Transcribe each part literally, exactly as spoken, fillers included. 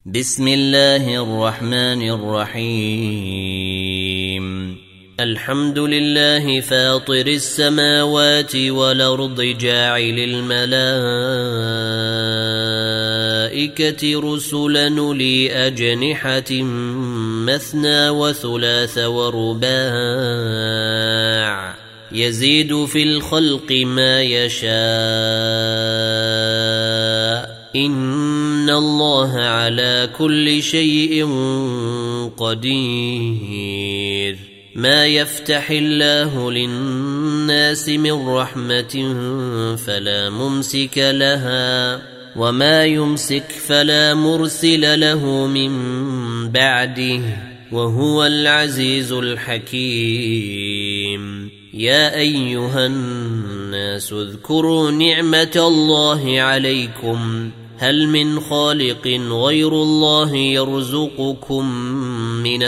بسم الله الرحمن الرحيم. الحمد لله فاطر السماوات والأرض جاعل الملائكة رسلا أولي أجنحة مثنى وثلاث ورباع يزيد في الخلق ما يشاء إن الله على كل شيء قدير. ما يفتح الله للناس من رحمة فلا ممسك لها وما يمسك فلا مرسل له من بعده وهو العزيز الحكيم. يا أيها الناس اذكروا نعمة الله عليكم هل من خالق غير الله يرزقكم من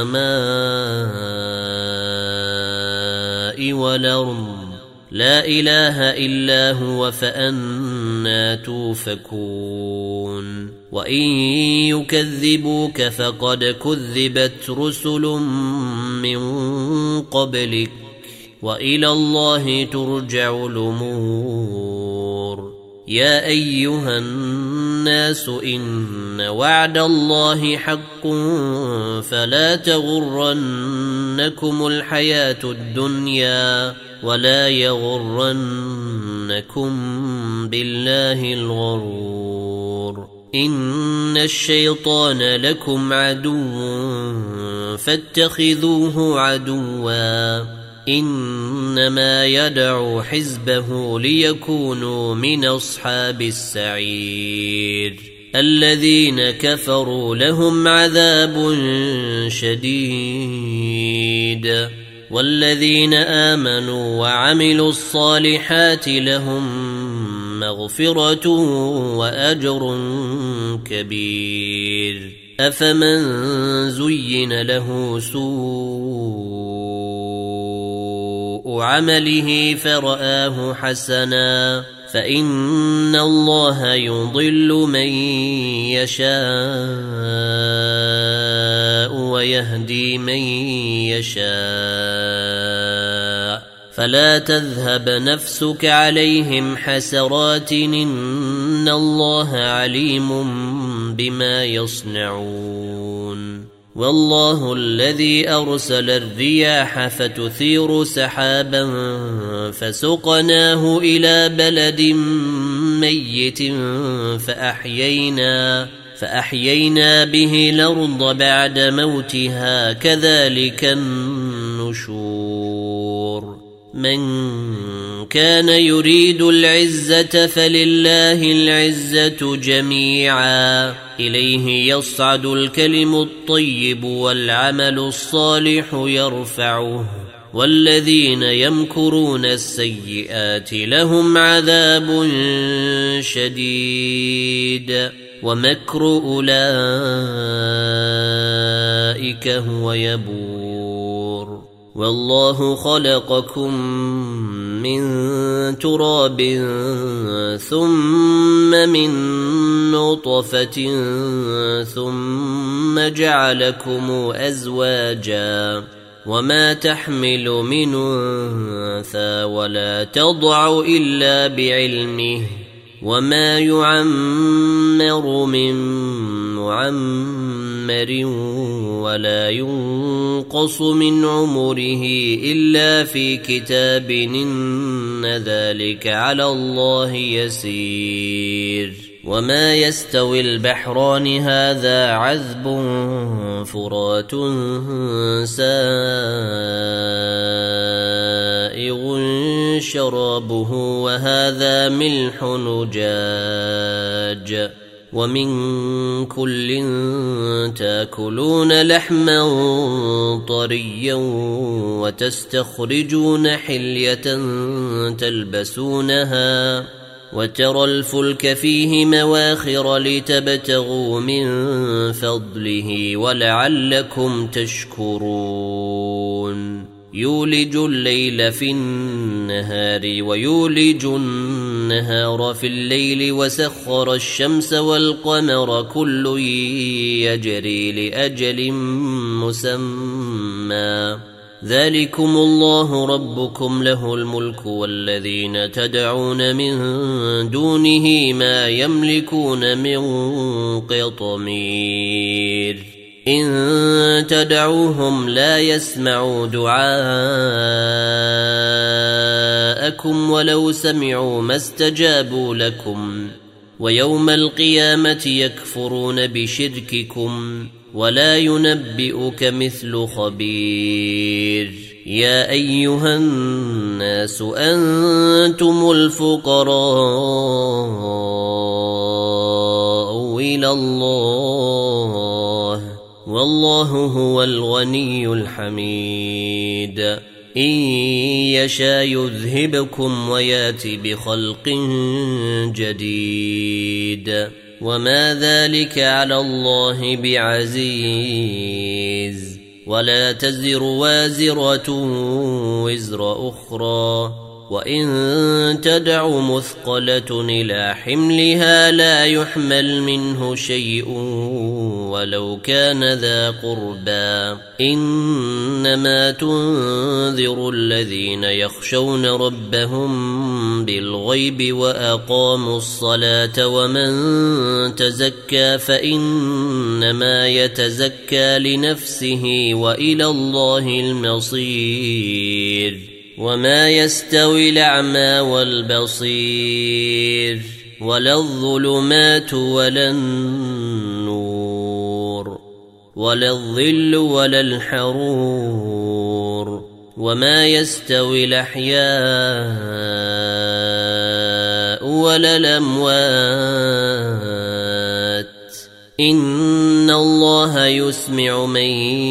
السماء والأرض لا إله إلا هو فأنى توفكون. وإن يكذبوك فقد كذبت رسل من قبلك وإلى الله ترجع الأمور. يا أيها الناس إن وعد الله حق فلا تغرنكم الحياة الدنيا ولا يغرنكم بالله الغرور. إن الشيطان لكم عدو فاتخذوه عدوا إنما يدعو حزبه ليكونوا من أصحاب السعير. الذين كفروا لهم عذاب شديد والذين آمنوا وعملوا الصالحات لهم مغفرة وأجر كبير. أفمن زين له سوء عمله فرآه حسنا فإن الله يضل من يشاء ويهدي من يشاء فلا تذهب نفسك عليهم حسرات إن الله عليم بما يصنعون. والله الذي أرسل الرياح فتثير سحابا فسقناه إلى بلد ميت فأحيينا, فأحيينا به الأرض بعد موتها كذلك النشور. من كان يريد العزة فلله العزة جميعا إليه يصعد الكلم الطيب والعمل الصالح يرفعه والذين يمكرون السيئات لهم عذاب شديد ومكر أولئك هو يبور. والله خلقكم من تراب ثم من نطفة ثم جعلكم أزواجا وما تحمل من أنثى ولا تضع إلا بعلمه وما يعمر من معمر ولا ينقص من عمره إلا في كتاب إن ذلك على الله يسير. وما يستوي البحران هذا عذب فرات سائغ شرابه وهذا ملح نجاج ومن كل تاكلون لحما طريا وتستخرجون حلية تلبسونها وترى الفلك فيه مواخر لتبتغوا من فضله ولعلكم تشكرون. يولج الليل في النهار ويولج النهار في الليل وسخر الشمس والقمر كل يجري لأجل مسمى ذلكم الله ربكم له الملك والذين تدعون من دونه ما يملكون من قطمير إن تدعوهم لا يسمعوا دعاءكم ولو سمعوا ما استجابوا لكم ويوم القيامة يكفرون بشرككم ولا ينبئك مثل خبير يا أيها الناس أنتم الفقراء إلى الله والله هو الغني الحميد إن يشاء يذهبكم ويأتي بخلق جديد وما ذلك على الله بعزيز ولا تزر وازرة وزر أخرى وإن تدع مثقلة إلى حملها لا يحمل منه شيء ولو كان ذا قربى إنما تنذر الذين يخشون ربهم بالغيب وأقاموا الصلاة ومن تزكى فإنما يتزكى لنفسه وإلى الله المصير وما يستوي الأعمى والبصير ولا الظلمات ولا النور ولا الظل ولا الحرور وما يستوي الأحياء ولا الأموات إن الله يسمع من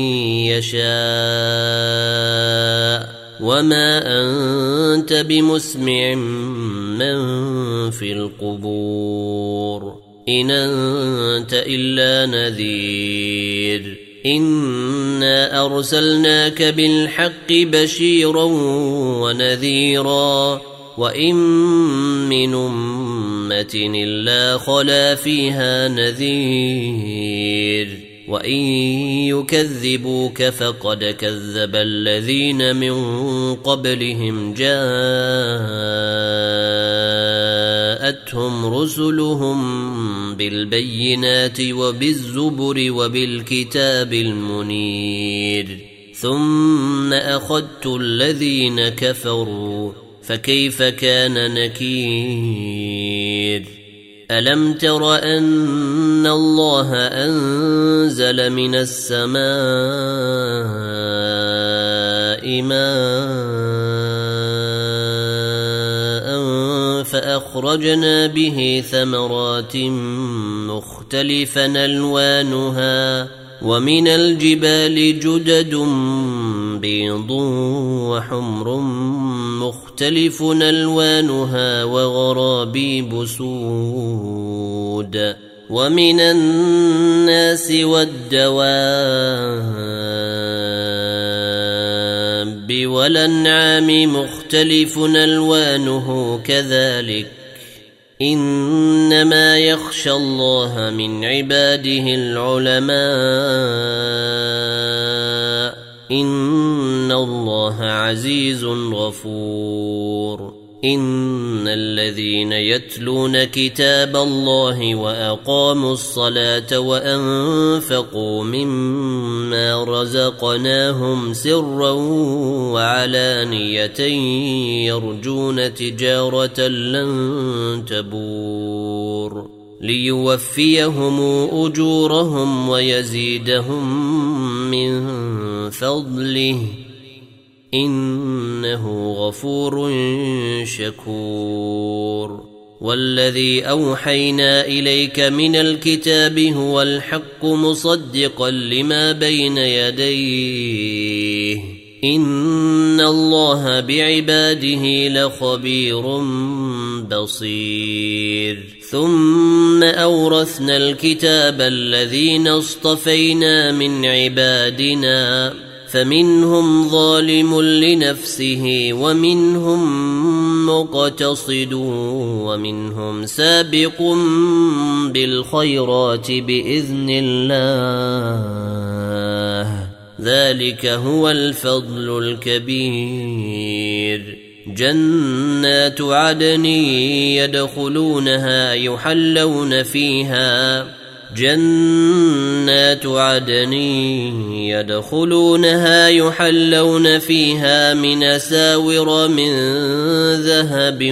يشاء وما أنت بمسمع من في القبور إن أنت إلا نذير إنا أرسلناك بالحق بشيرا ونذيرا وإن من أمة إلا خلا فيها نذير وإن يكذبوك فقد كذب الذين من قبلهم جاءتهم رسلهم بالبينات وبالزبر وبالكتاب المنير ثم أخذت الذين كفروا فكيف كان نكير ألم تر أن الله أنزل من السماء ماء فأخرجنا به ثمرات مختلفا ألوانها ومن الجبال جدد بيض وحمر مختلف ألوانها وغرابيب سود ومن الناس والدواب والأنعام مختلف ألوانه كذلك إنما يخشى الله من عباده العلماء إن الله عزيز غفور إن الذين يتلون كتاب الله وأقاموا الصلاة وأنفقوا مما رزقناهم سرا وعلانية يرجون تجارة لن تبور ليوفيهم أجورهم ويزيدهم من فضله إنه غفور شكور والذي أوحينا إليك من الكتاب هو الحق مصدقا لما بين يديه إن الله بعباده لخبير بصير ثم أورثنا الكتاب الذين اصطفينا من عبادنا فمنهم ظالم لنفسه ومنهم مقتصد ومنهم سابق بالخيرات بإذن الله ذلك هو الفضل الكبير جنات عدن يدخلونها يحلون فيها جنات عدن يدخلونها يحلون فيها من أساور من ذهب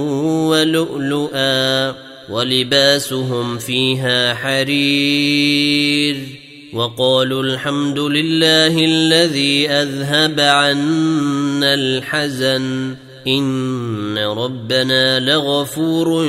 ولؤلؤا ولباسهم فيها حرير وقالوا الحمد لله الذي أذهب عنا الحزن إن ربنا لغفور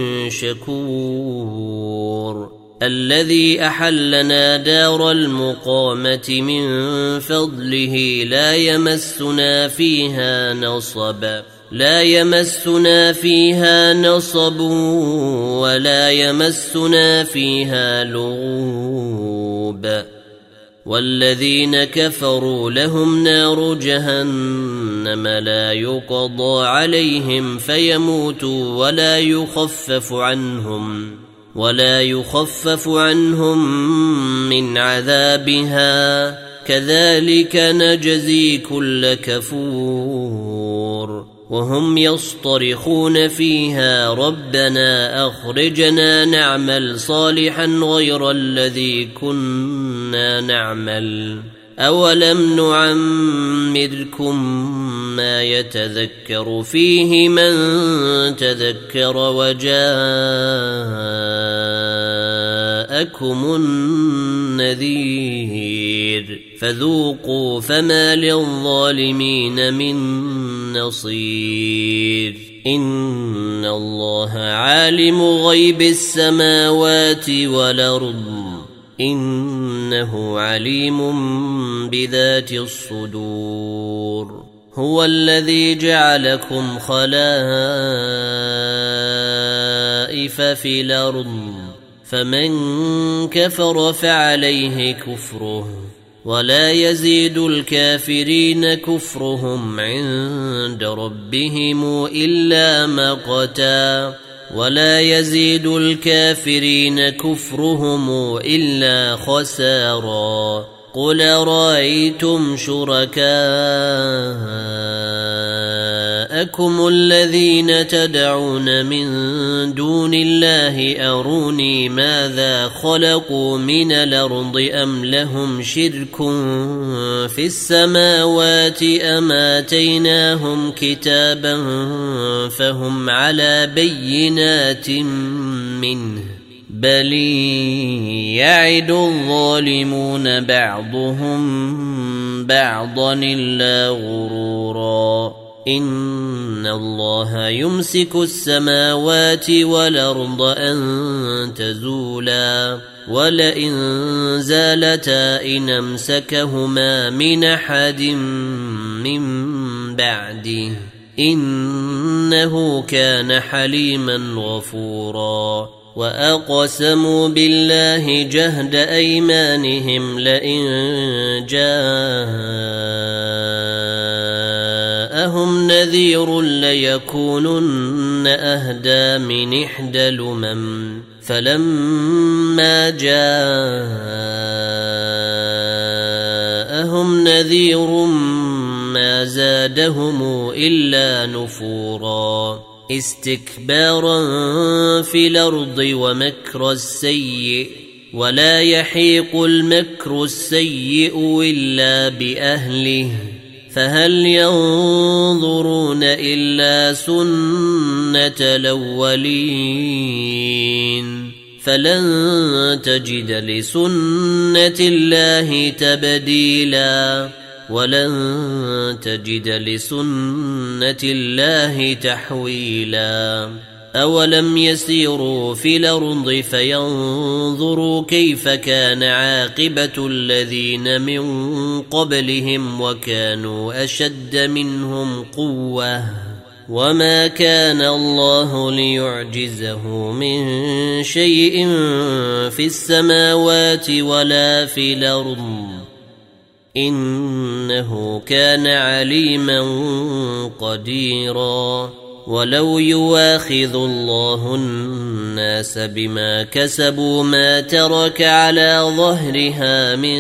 شكور الذي أحلنا دار المقامة من فضله لا يمسنا فيها نصب لا يمسنا فيها نصب ولا يمسنا فيها لغوب والذين كفروا لهم نار جهنم لا يقضى عليهم فيموتوا ولا يخفف عنهم ولا يخفف عنهم من عذابها كذلك نجزي كل كفور وهم يصطرخون فيها ربنا أخرجنا نعمل صالحا غير الذي كنا نعمل أولم نعمركم ما يتذكر فيه من تذكر وجاءكم النذير فذوقوا فما للظالمين من نصير إن الله عالم غيب السماوات والأرض إنه عليم بذات الصدور هو الذي جعلكم خلائف في الأرض فمن كفر فعليه كفره ولا يزيد الكافرين كفرهم عند ربهم إلا مقتا ولا يزيد الكافرين كفرهم إلا خسارا قل رأيتم شركاءكم الذين تدعون من دون الله أروني ماذا خلقوا من الأرض أم لهم شرك في السماوات أم آتيناهم كتابا فهم على بينات منه بل يعد الظالمون بعضهم بعضا إلا غرورا إن الله يمسك السماوات والأرض أن تزولا ولئن زالتا إن أمسكهما من أحد من بعده إنه كان حليما غفورا وأقسموا بالله جهد أيمانهم لئن جاءهم نذير ليكونن أهدى من إحدى الأمم فلما جاءهم نذير ما زادهم إلا نفورا استكبارا في الأرض ومكر السيء ولا يحيق المكر السيء إلا بأهله فهل ينظرون إلا سنة الأولين فلن تجد لسنة الله تبديلا ولن تجد لسنة الله تحويلا أولم يسيروا في الأرض فينظروا كيف كان عاقبة الذين من قبلهم وكانوا أشد منهم قوة وما كان الله ليعجزه من شيء في السماوات ولا في الأرض إنه كان عليما قديرا ولو يواخذ الله الناس بما كسبوا ما ترك على ظهرها من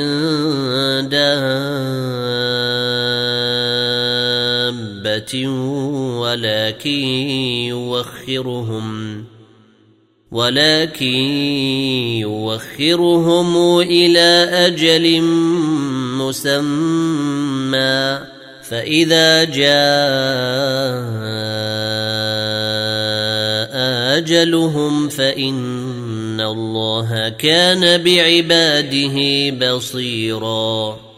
دابة ولكن يوخرهم ولكن يوخرهم إلى أجل مسمى فإذا جاء أجلهم فإن الله كان بعباده بصيراً.